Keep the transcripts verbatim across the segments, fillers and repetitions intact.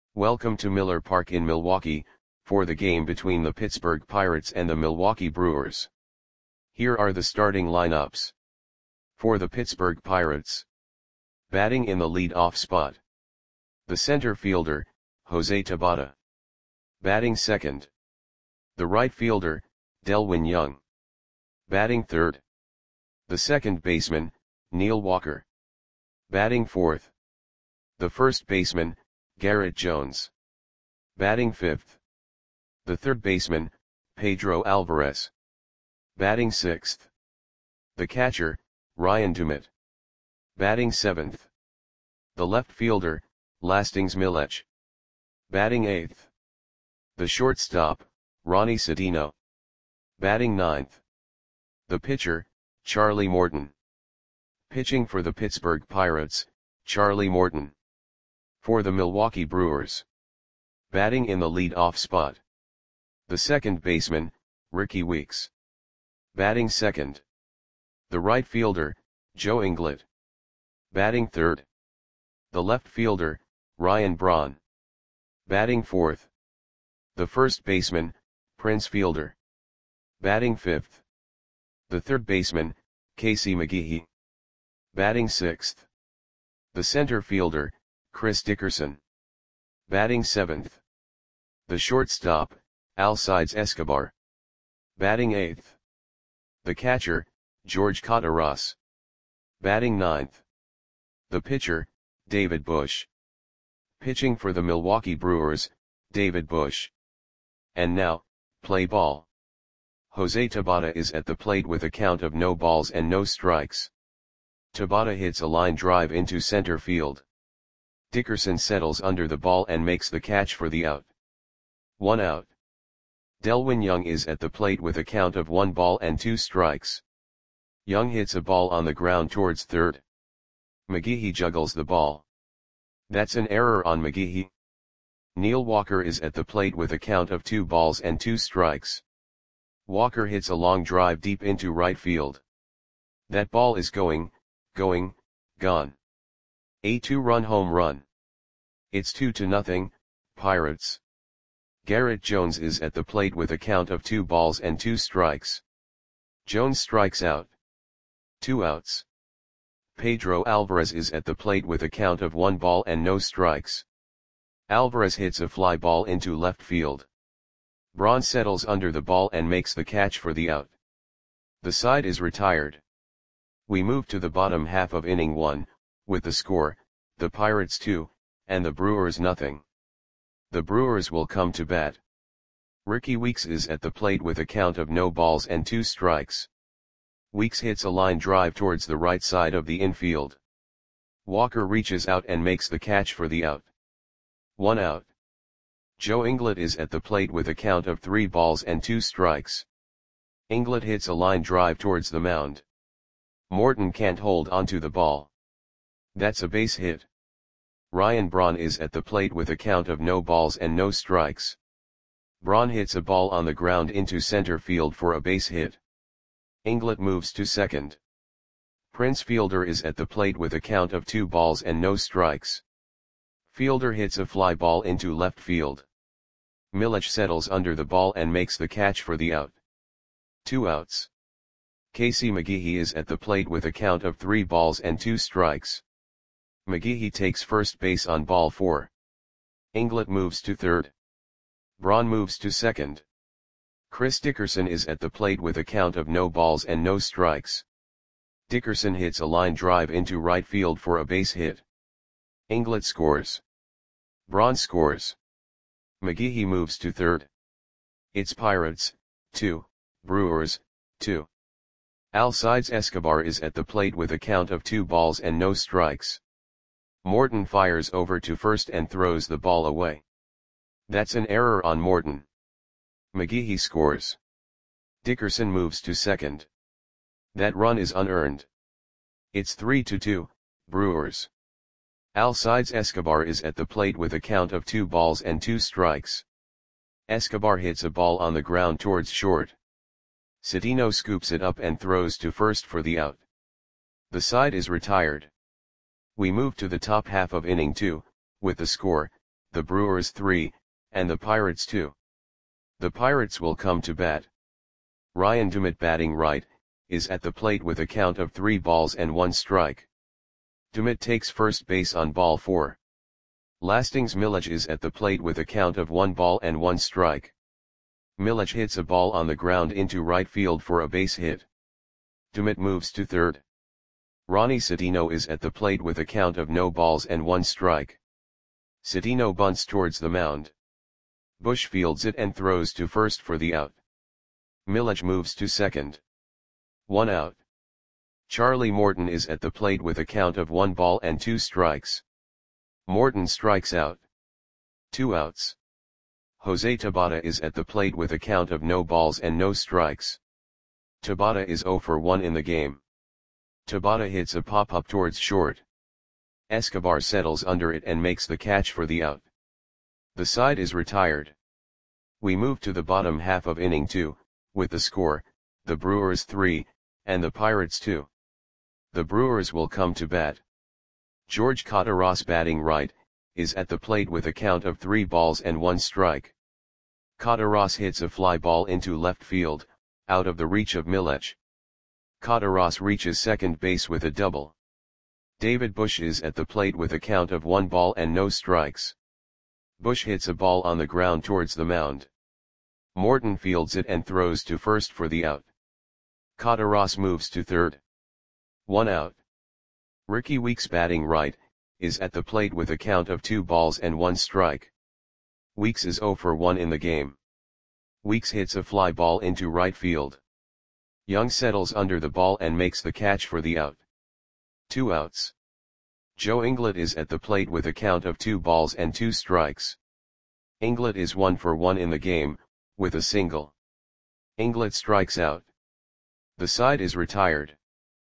Welcome to Miller Park in Milwaukee, for the game between the Pittsburgh Pirates and the Milwaukee Brewers. Here are the starting lineups. For the Pittsburgh Pirates. Batting in the lead-off spot. The center fielder, Jose Tabata. Batting second. The right fielder, Delwin Young. Batting third. The second baseman, Neil Walker. Batting fourth. The first baseman, Garrett Jones. Batting fifth. The third baseman, Pedro Alvarez. Batting sixth. The catcher, Ryan Dumit. Batting seventh. The left fielder, Lastings Milech. Batting eighth. The shortstop, Ronnie Sedino. Batting ninth. The pitcher, Charlie Morton. Pitching for the Pittsburgh Pirates, Charlie Morton. For the Milwaukee Brewers. Batting in the lead-off spot. The second baseman, Rickie Weeks. Batting second. The right fielder, Joe Inglet. Batting third. The left fielder, Ryan Braun. Batting fourth. The first baseman, Prince Fielder. Batting fifth. The third baseman, Casey McGehee. Batting sixth. The center fielder, Chris Dickerson. Batting seventh. The shortstop, Alcides Escobar. Batting eighth. The catcher, George Cataras. Batting ninth. The pitcher, David Bush. Pitching for the Milwaukee Brewers, David Bush. And now, play ball. Jose Tabata is at the plate with a count of no balls and no strikes. Tabata hits a line drive into center field. Dickerson settles under the ball and makes the catch for the out. One out. Delwin Young is at the plate with a count of one ball and two strikes. Young hits a ball on the ground towards third. McGehee juggles the ball. That's an error on McGehee. Neil Walker is at the plate with a count of two balls and two strikes. Walker hits a long drive deep into right field. That ball is going, going, gone. A two-run home run. It's two to nothing, Pirates. Garrett Jones is at the plate with a count of two balls and two strikes. Jones strikes out. Two outs. Pedro Alvarez is at the plate with a count of one ball and no strikes. Alvarez hits a fly ball into left field. Braun settles under the ball and makes the catch for the out. The side is retired. We move to the bottom half of inning one, with the score, the Pirates two, and the Brewers nothing. The Brewers will come to bat. Rickie Weeks is at the plate with a count of no balls and two strikes. Weeks hits a line drive towards the right side of the infield. Walker reaches out and makes the catch for the out. One out. Joe Inglet is at the plate with a count of three balls and two strikes. Inglet hits a line drive towards the mound. Morton can't hold onto the ball. That's a base hit. Ryan Braun is at the plate with a count of no balls and no strikes. Braun hits a ball on the ground into center field for a base hit. Inglet moves to second. Prince Fielder is at the plate with a count of two balls and no strikes. Fielder hits a fly ball into left field. Milech settles under the ball and makes the catch for the out. Two outs. Casey McGehee is at the plate with a count of three balls and two strikes. McGehee takes first base on ball four. Inglet moves to third. Braun moves to second. Chris Dickerson is at the plate with a count of no balls and no strikes. Dickerson hits a line drive into right field for a base hit. Inglet scores. Braun scores. McGehee moves to third. It's Pirates, two, Brewers, two. Alcides Escobar is at the plate with a count of two balls and no strikes. Morton fires over to first and throws the ball away. That's an error on Morton. McGehee scores. Dickerson moves to second. That run is unearned. It's three to two, Brewers. Alcides Escobar is at the plate with a count of two balls and two strikes. Escobar hits a ball on the ground towards short. Sedino scoops it up and throws to first for the out. The side is retired. We move to the top half of inning two, with the score, the Brewers three, and the Pirates two. The Pirates will come to bat. Ryan Dumit batting right, is at the plate with a count of three balls and one strike. Dumit takes first base on ball four. Lastings Milledge is at the plate with a count of one ball and one strike. Milledge hits a ball on the ground into right field for a base hit. Dumit moves to third. Ronnie Citino is at the plate with a count of no balls and one strike. Citino bunts towards the mound. Bush fields it and throws to first for the out. Milledge moves to second. One out. Charlie Morton is at the plate with a count of one ball and two strikes. Morton strikes out. Two outs. Jose Tabata is at the plate with a count of no balls and no strikes. Tabata is zero for one in the game. Tabata hits a pop-up towards short. Escobar settles under it and makes the catch for the out. The side is retired. We move to the bottom half of inning two, with the score, the Brewers three, and the Pirates two. The Brewers will come to bat. George Cataros batting right, is at the plate with a count of three balls and one strike. Cataros hits a fly ball into left field, out of the reach of Milledge. Cataros reaches second base with a double. David Bush is at the plate with a count of one ball and no strikes. Bush hits a ball on the ground towards the mound. Morton fields it and throws to first for the out. Cataros moves to third. One out. Ricky Weeks batting right, is at the plate with a count of two balls and one strike. Weeks is zero for one in the game. Weeks hits a fly ball into right field. Young settles under the ball and makes the catch for the out. Two outs. Joe Inglet is at the plate with a count of two balls and two strikes. Inglet is one for one in the game, with a single. Inglet strikes out. The side is retired.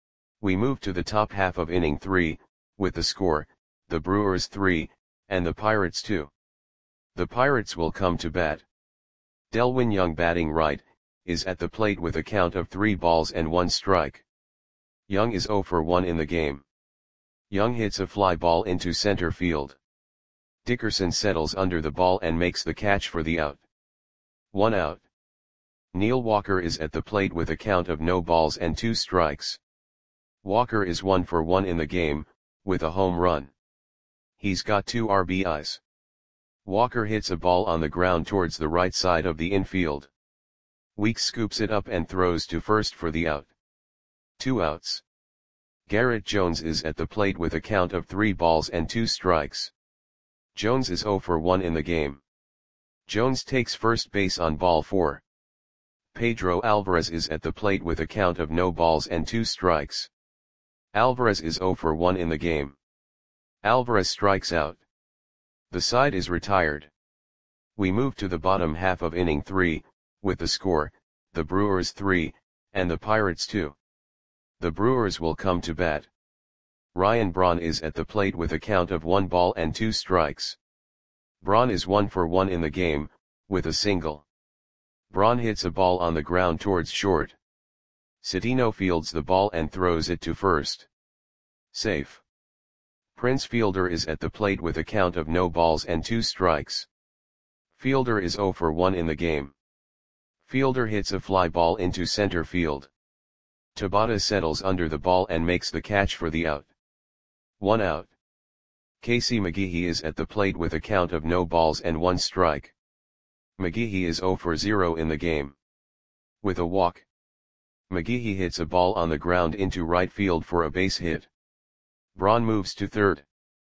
We move to the top half of inning three, with the score, the Brewers three, and the Pirates two. The Pirates will come to bat. Delwyn Young batting right, is at the plate with a count of three balls and one strike. Young is zero for one in the game. Young hits a fly ball into center field. Dickerson settles under the ball and makes the catch for the out. One out. Neil Walker is at the plate with a count of no balls and two strikes. Walker is one for one in the game, with a home run. He's got two R B Is. Walker hits a ball on the ground towards the right side of the infield. Weeks scoops it up and throws to first for the out. Two outs. Garrett Jones is at the plate with a count of three balls and two strikes. Jones is zero for one in the game. Jones takes first base on ball four. Pedro Alvarez is at the plate with a count of no balls and two strikes. Alvarez is zero for one in the game. Alvarez strikes out. The side is retired. We move to the bottom half of inning three, with the score, the Brewers three, and the Pirates two. The Brewers will come to bat. Ryan Braun is at the plate with a count of one ball and two strikes. Braun is one for one in the game, with a single. Braun hits a ball on the ground towards short. Citino fields the ball and throws it to first. Safe. Prince Fielder is at the plate with a count of no balls and two strikes. Fielder is zero for one in the game. Fielder hits a fly ball into center field. Tabata settles under the ball and makes the catch for the out. One out. Casey McGehee is at the plate with a count of no balls and one strike. McGehee is zero for zero in the game. With a walk. McGehee hits a ball on the ground into right field for a base hit. Braun moves to third.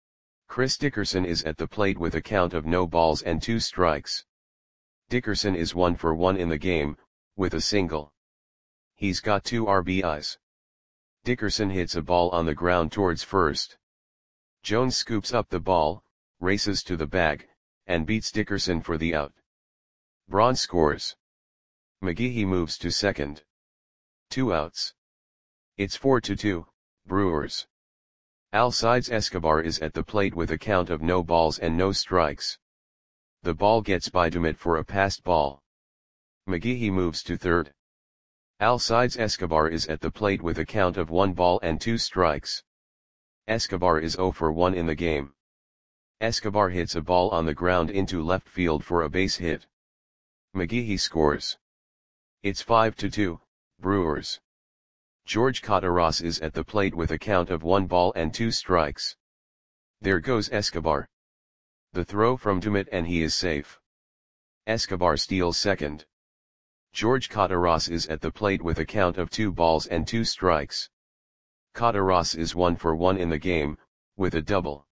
Chris Dickerson is at the plate with a count of no balls and two strikes. Dickerson is one for one in the game, with a single. He's got two R B Is. Dickerson hits a ball on the ground towards first. Jones scoops up the ball, races to the bag, and beats Dickerson for the out. Braun scores. McGehee moves to second. Two outs. It's four to two, Brewers. Alcides Escobar is at the plate with a count of no balls and no strikes. The ball gets by Dumit for a passed ball. McGehee moves to third. Alcides Escobar is at the plate with a count of one ball and two strikes. Escobar is zero for one in the game. Escobar hits a ball on the ground into left field for a base hit. McGehee scores. It's five to two, Brewers. George Cotaras is at the plate with a count of one ball and two strikes. There goes Escobar. The throw from Dumit and he is safe. Escobar steals second. George Cotaras is at the plate with a count of two balls and two strikes. Cotaras is one for one in the game, with a double.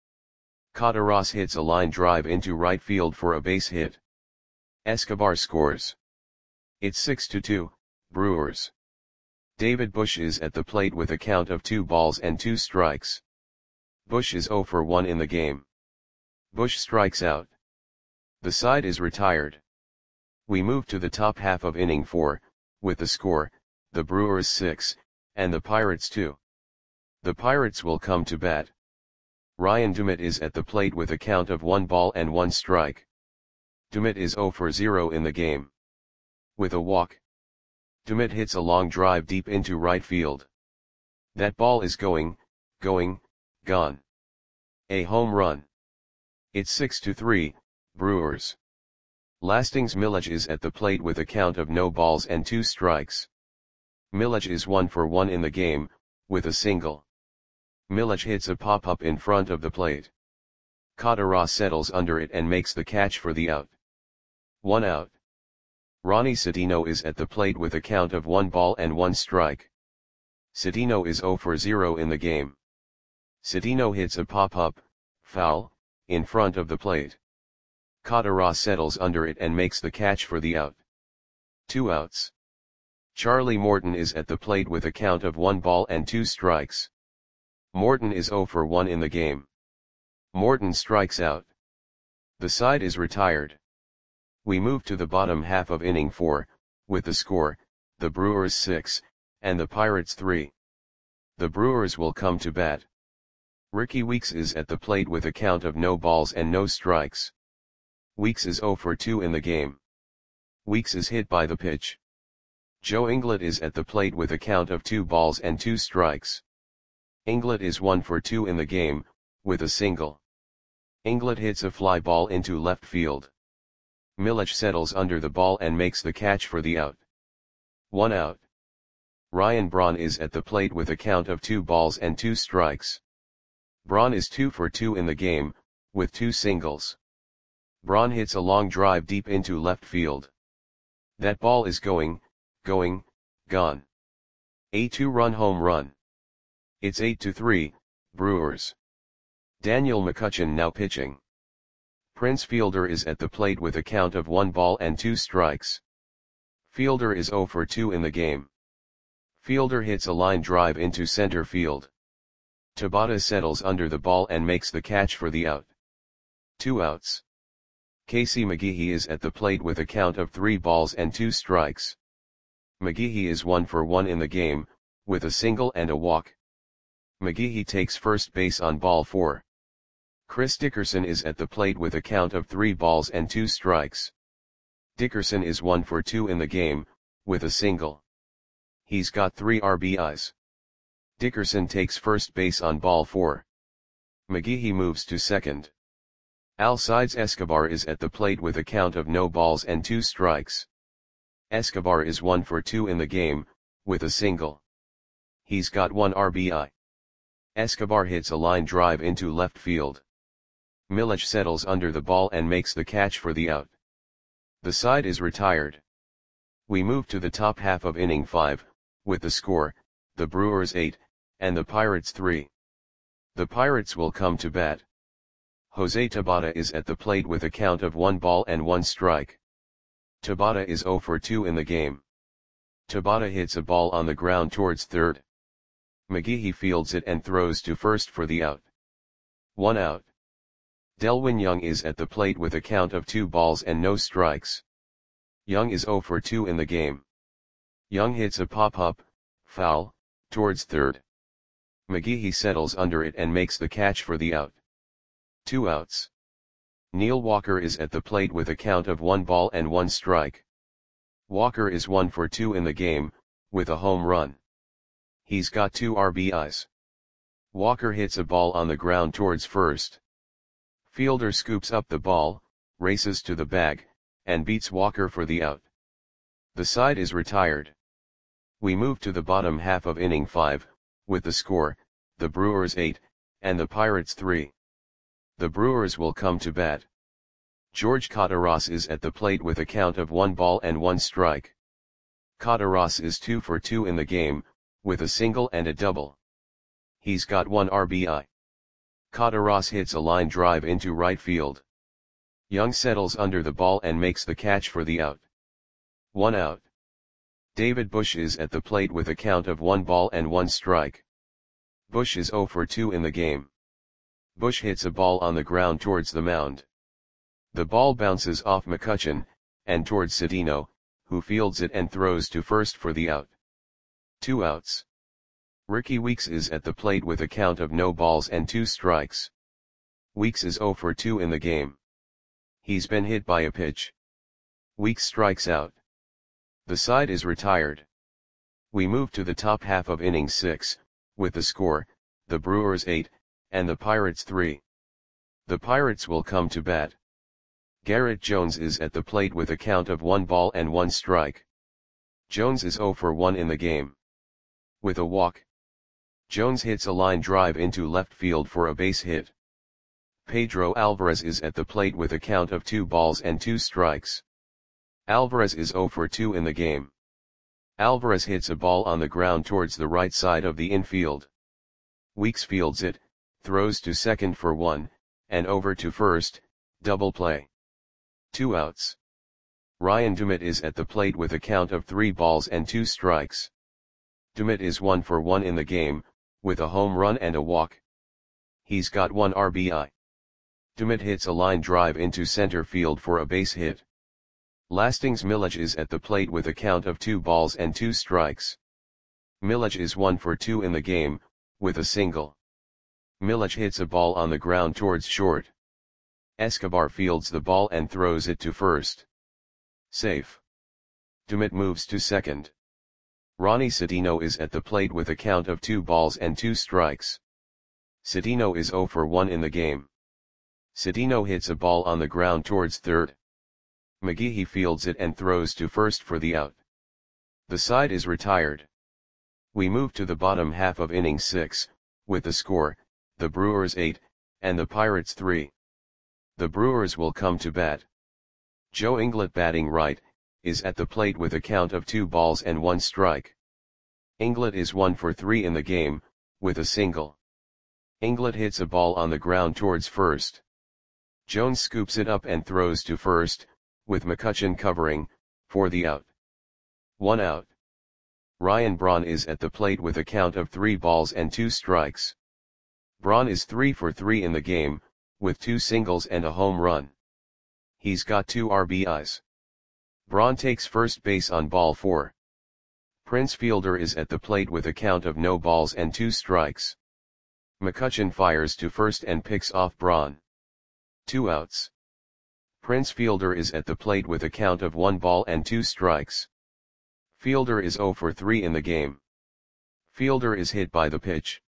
Cotaras hits a line drive into right field for a base hit. Escobar scores. It's six to two, Brewers. David Bush is at the plate with a count of two balls and two strikes. Bush is zero for one in the game. Bush strikes out. The side is retired. We move to the top half of inning four, with the score, the Brewers six, and the Pirates two. The Pirates will come to bat. Ryan Dumit is at the plate with a count of one ball and one strike. Dumit is zero for zero in the game. With a walk. Dumit hits a long drive deep into right field. That ball is going, going, gone. A home run. It's six to three, Brewers. Lastings Milledge is at the plate with a count of no balls and two strikes. Milledge is one for one in the game, with a single. Milledge hits a pop-up in front of the plate. Cotaras settles under it and makes the catch for the out. One out. Ronnie Citino is at the plate with a count of one ball and one strike. Citino is zero for zero in the game. Citino hits a pop-up, foul, in front of the plate. Cotaras settles under it and makes the catch for the out. Two outs. Charlie Morton is at the plate with a count of one ball and two strikes. Morton is zero for one in the game. Morton strikes out. The side is retired. We move to the bottom half of inning four, with the score, the Brewers six, and the Pirates three. The Brewers will come to bat. Ricky Weeks is at the plate with a count of no balls and no strikes. Weeks is zero for two in the game. Weeks is hit by the pitch. Joe Inglet is at the plate with a count of two balls and two strikes. Inglet is one for two in the game, with a single. Inglet hits a fly ball into left field. Milledge settles under the ball and makes the catch for the out. One out. Ryan Braun is at the plate with a count of two balls and two strikes. Braun is two for two in the game, with two singles. Braun hits a long drive deep into left field. That ball is going, going, gone. A two-run home run. It's eight to three, Brewers. Daniel McCutchen now pitching. Prince Fielder is at the plate with a count of one ball and two strikes. Fielder is zero for two in the game. Fielder hits a line drive into center field. Tabata settles under the ball and makes the catch for the out. Two outs. Casey McGehee is at the plate with a count of three balls and two strikes. McGehee is one for one in the game, with a single and a walk. McGehee takes first base on ball four. Chris Dickerson is at the plate with a count of three balls and two strikes. Dickerson is one for two in the game, with a single. He's got three R B Is. Dickerson takes first base on ball four. McGehee moves to second. Alcides Escobar is at the plate with a count of no balls and two strikes. Escobar is one for two in the game, with a single. He's got one R B I. Escobar hits a line drive into left field. Milledge settles under the ball and makes the catch for the out. The side is retired. We move to the top half of inning five, with the score, the Brewers eight, and the Pirates three. The Pirates will come to bat. Jose Tabata is at the plate with a count of one ball and one strike. Tabata is zero for two in the game. Tabata hits a ball on the ground towards third. McGehee fields it and throws to first for the out. One out. Delwin Young is at the plate with a count of two balls and no strikes. Young is zero for two in the game. Young hits a pop-up, foul, towards third. McGehee settles under it and makes the catch for the out. Two outs. Neil Walker is at the plate with a count of one ball and one strike. Walker is one for two in the game, with a home run. He's got two R B Is. Walker hits a ball on the ground towards first. Fielder scoops up the ball, races to the bag, and beats Walker for the out. The side is retired. We move to the bottom half of inning five, with the score, the Brewers eight, and the Pirates three. The Brewers will come to bat. George Cotaras is at the plate with a count of one ball and one strike. Cotaras is two for two in the game, with a single and a double. He's got one R B I. Cotaras hits a line drive into right field. Young settles under the ball and makes the catch for the out. One out. David Bush is at the plate with a count of one ball and one strike. Bush is zero for two in the game. Bush hits a ball on the ground towards the mound. The ball bounces off McCutchen, and towards Cedeno, who fields it and throws to first for the out. Two outs. Ricky Weeks is at the plate with a count of no balls and two strikes. Weeks is zero for two in the game. He's been hit by a pitch. Weeks strikes out. The side is retired. We move to the top half of inning six, with the score, the Brewers eight, and the Pirates three. The Pirates will come to bat. Garrett Jones is at the plate with a count of one ball and one strike. Jones is zero for one in the game. With a walk, Jones hits a line drive into left field for a base hit. Pedro Alvarez is at the plate with a count of two balls and two strikes. Alvarez is zero for two in the game. Alvarez hits a ball on the ground towards the right side of the infield. Weeks fields it, throws to second for one, and over to first, double play. Two outs. Ryan Dumit is at the plate with a count of three balls and two strikes. Dumit is one for one in the game, with a home run and a walk. He's got one R B I. Dumit hits a line drive into center field for a base hit. Lastings Milledge is at the plate with a count of two balls and two strikes. Milledge is one for two in the game, with a single. Milledge hits a ball on the ground towards short. Escobar fields the ball and throws it to first. Safe. Dumit moves to second. Ronnie Cedeno is at the plate with a count of two balls and two strikes. Cedeno is zero for one in the game. Cedeno hits a ball on the ground towards third. McGehee fields it and throws to first for the out. The side is retired. We move to the bottom half of inning six, with the score, the Brewers eight, and the Pirates three. The Brewers will come to bat. Joe Inglet, batting right, is at the plate with a count of two balls and one strike. Inglet is one for three in the game, with a single. Inglet hits a ball on the ground towards first. Jones scoops it up and throws to first, with McCutchen covering, for the out. One out. Ryan Braun is at the plate with a count of three balls and two strikes. Braun is three for three in the game, with two singles and a home run. He's got two R B Is. Braun takes first base on ball four. Prince Fielder is at the plate with a count of no balls and two strikes. McCutchen fires to first and picks off Braun. Two outs. Prince Fielder is at the plate with a count of one ball and two strikes. Fielder is zero for three in the game. Fielder is hit by the pitch.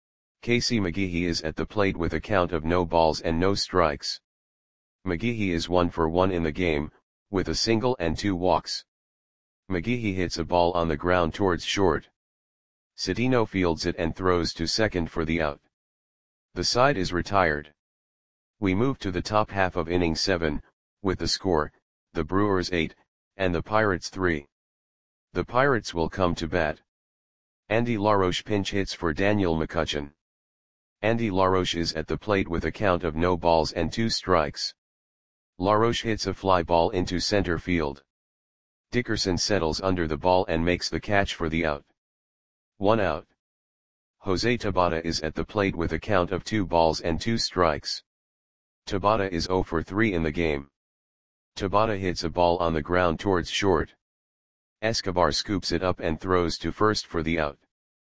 Casey McGehee is at the plate with a count of no balls and no strikes. McGehee is one for one in the game, with a single and two walks. McGehee hits a ball on the ground towards short. Cedeno fields it and throws to second for the out. The side is retired. We move to the top half of inning seven, with the score, the Brewers eight, and the Pirates three. The Pirates will come to bat. Andy LaRoche pinch hits for Daniel McCutchen. Andy LaRoche is at the plate with a count of no balls and two strikes. LaRoche hits a fly ball into center field. Dickerson settles under the ball and makes the catch for the out. One out. Jose Tabata is at the plate with a count of two balls and two strikes. Tabata is zero for three in the game. Tabata hits a ball on the ground towards short. Escobar scoops it up and throws to first for the out.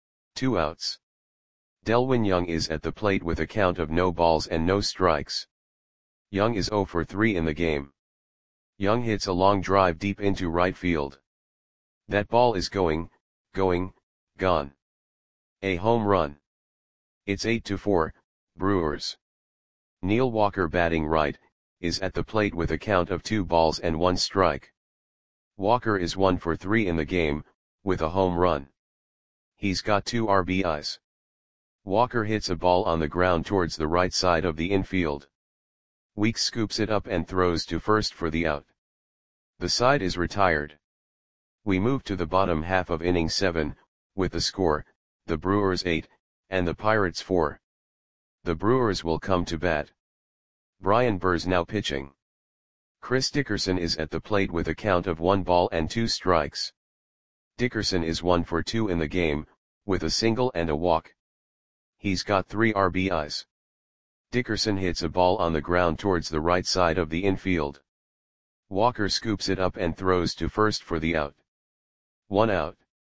Two outs. Delwin Young is at the plate with a count of no balls and no strikes. Young is zero for three in the game. Young hits a long drive deep into right field. That ball is going, going, gone. A home run. It's eight to four, Brewers. Neil Walker batting right, is at the plate with a count of two balls and one strike. Walker is one for three in the game, with a home run. He's got two R B Is. Walker hits a ball on the ground towards the right side of the infield. Weeks scoops it up and throws to first for the out. The side is retired. We move to the bottom half of inning seven, with the score, the Brewers eight, and the Pirates four. The Brewers will come to bat. Brian Burrs now pitching. Chris Dickerson is at the plate with a count of one ball and two strikes. Dickerson is one for two in the game, with a single and a walk. He's got three R B Is. Dickerson hits a ball on the ground towards the right side of the infield. Walker scoops it up and throws to first for the out. One out.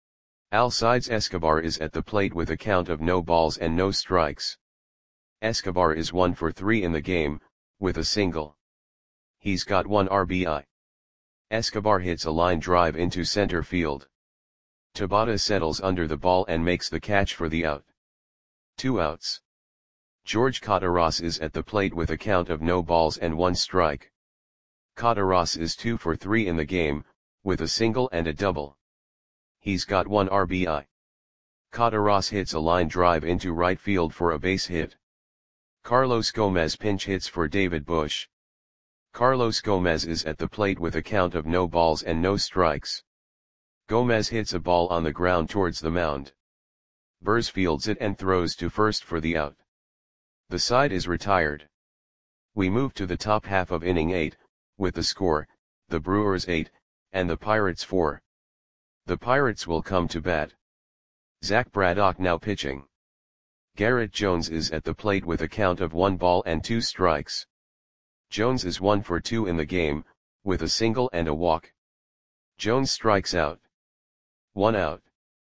Alcides Escobar is at the plate with a count of no balls and no strikes. Escobar is one for three in the game, with a single. He's got one R B I. Escobar hits a line drive into center field. Tabata settles under the ball and makes the catch for the out. Two outs. George Cataras is at the plate with a count of no balls and one strike. Cataras is two for three in the game, with a single and a double. He's got one R B I. Cataras hits a line drive into right field for a base hit. Carlos Gomez pinch hits for David Bush. Carlos Gomez is at the plate with a count of no balls and no strikes. Gomez hits a ball on the ground towards the mound. Burrs fields it and throws to first for the out. The side is retired. We move to the top half of inning eight, with the score, the Brewers eight, and the Pirates four. The Pirates will come to bat. Zach Braddock now pitching. Garrett Jones is at the plate with a count of one ball and two strikes. Jones is one for two in the game, with a single and a walk. Jones strikes out. One out.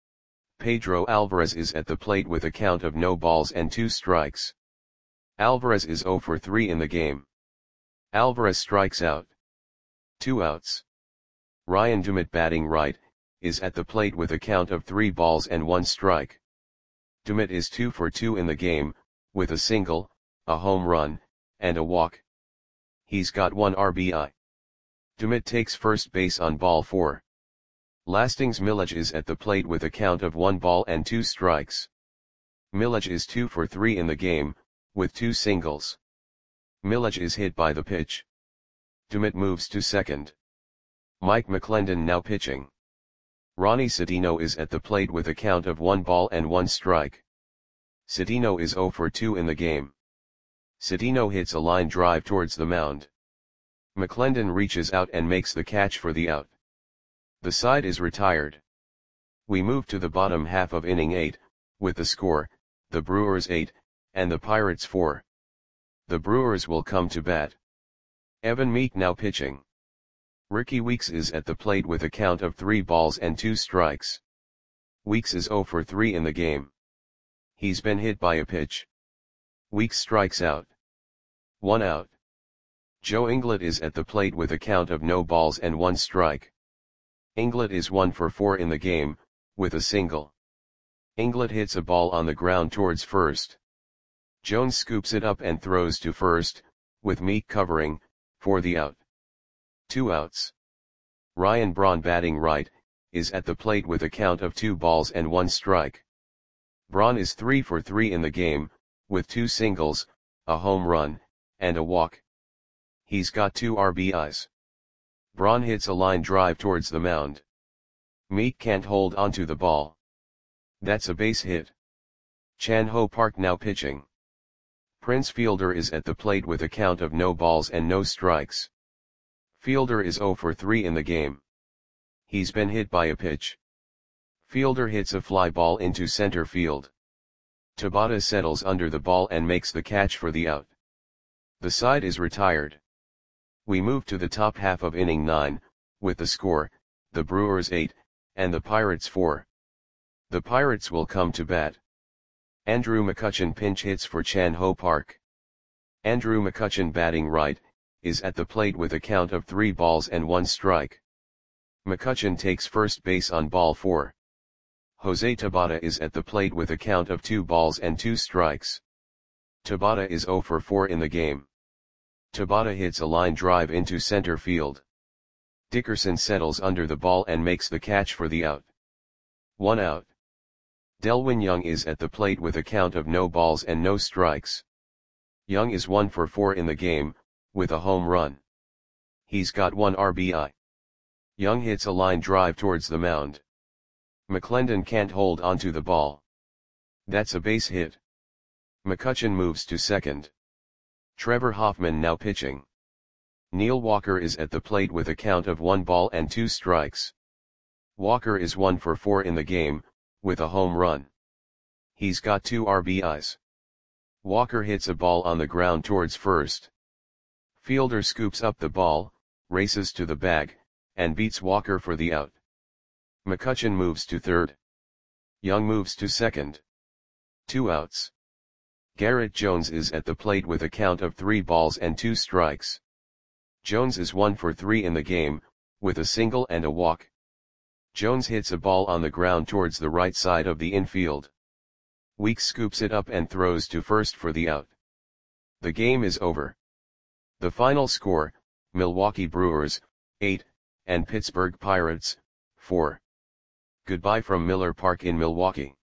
Pedro Alvarez is at the plate with a count of no balls and two strikes. Alvarez is zero for three in the game. Alvarez strikes out. Two outs. Ryan Dumit batting right, is at the plate with a count of three balls and one strike. Dumit is two for two in the game, with a single, a home run, and a walk. He's got one R B I. Dumit takes first base on ball four. Lastings Milledge is at the plate with a count of one ball and two strikes. Milledge is two for three in the game, with two singles. Milledge is hit by the pitch. Dumit moves to second. Mike McClendon now pitching. Ronnie Cedeno is at the plate with a count of one ball and one strike. Cedeno is zero for two in the game. Cedeno hits a line drive towards the mound. McClendon reaches out and makes the catch for the out. The side is retired. We move to the bottom half of inning eight, with the score, the Brewers eight, and the Pirates four. The Brewers will come to bat. Evan Meek now pitching. Ricky Weeks is at the plate with a count of three balls and two strikes. Weeks is zero for three in the game. He's been hit by a pitch. Weeks strikes out. One out. Joe Inglet is at the plate with a count of no balls and one strike. Inglet is one for four in the game, with a single. Inglet hits a ball on the ground towards first. Jones scoops it up and throws to first, with Meek covering, for the out. Two outs. Ryan Braun batting right, is at the plate with a count of two balls and one strike. Braun is three for three in the game, with two singles, a home run, and a walk. He's got two R B Is. Braun hits a line drive towards the mound. Meek can't hold onto the ball. That's a base hit. Chan Ho Park now pitching. Prince Fielder is at the plate with a count of no balls and no strikes. Fielder is zero for three in the game. He's been hit by a pitch. Fielder hits a fly ball into center field. Tabata settles under the ball and makes the catch for the out. The side is retired. We move to the top half of inning nine, with the score, the Brewers eight, and the Pirates four. The Pirates will come to bat. Andrew McCutchen pinch hits for Chan Ho Park. Andrew McCutchen batting right, is at the plate with a count of three balls and one strike. McCutchen takes first base on ball four. Jose Tabata is at the plate with a count of two balls and two strikes. Tabata is zero for four in the game. Tabata hits a line drive into center field. Dickerson settles under the ball and makes the catch for the out. One out. Delwin Young is at the plate with a count of no balls and no strikes. Young is one for four in the game, with a home run. He's got one R B I. Young hits a line drive towards the mound. McClendon can't hold onto the ball. That's a base hit. McCutchen moves to second. Trevor Hoffman now pitching. Neil Walker is at the plate with a count of one ball and two strikes. Walker is one for four in the game, with a home run. He's got two R B Is. Walker hits a ball on the ground towards first. Fielder scoops up the ball, races to the bag, and beats Walker for the out. McCutchen moves to third. Young moves to second. Two outs. Garrett Jones is at the plate with a count of three balls and two strikes. Jones is one for three in the game, with a single and a walk. Jones hits a ball on the ground towards the right side of the infield. Weeks scoops it up and throws to first for the out. The game is over. The final score, Milwaukee Brewers, eight, and Pittsburgh Pirates, four. Goodbye from Miller Park in Milwaukee.